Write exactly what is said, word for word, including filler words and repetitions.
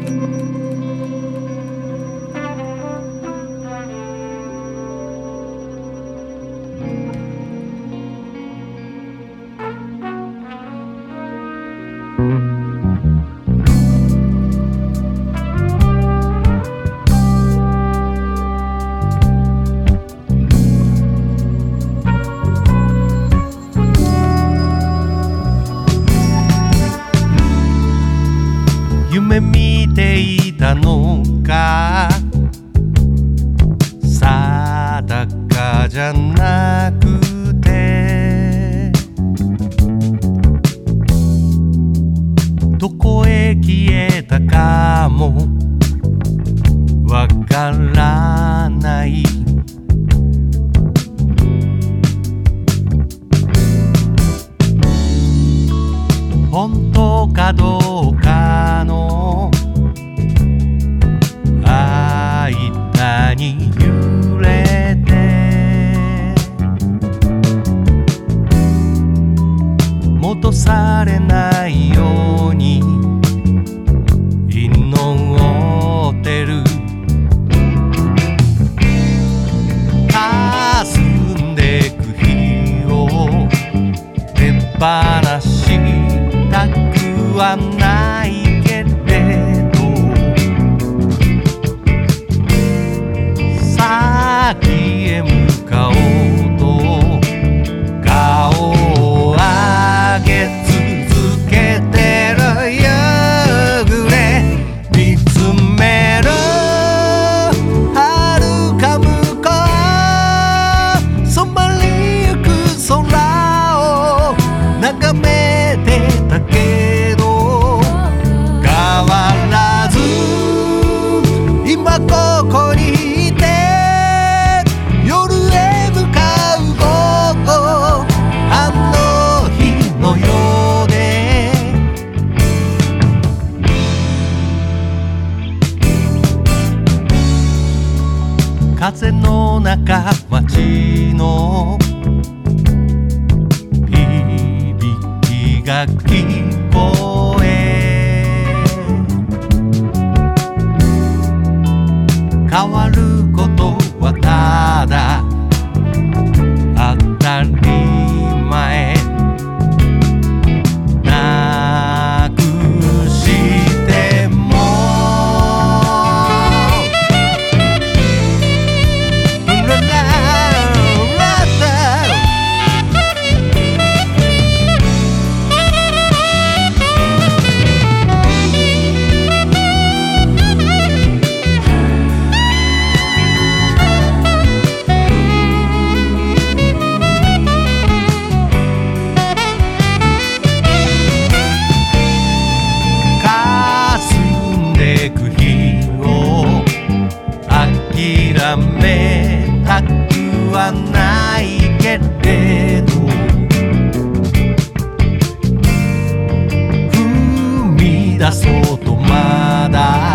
夢見ていたのか定かじゃなくて、どこへ消えたかもわからない。本当かどうかの間に揺れて、戻されないように祈ってる。霞んでく日を手放したくはないけれど、先へ向かおうと顔を上げ続けてる。夕暮れ見つめる遥か向こう、染まりゆく空を眺めてたけど、変わらず今ここにいて、夜へ向かう午後、あの日のようで。風の中街の響きが聞こえ、変わることはただ当たり前。なくしてもララララ諦めたくはないけれど、踏み出そうとまだ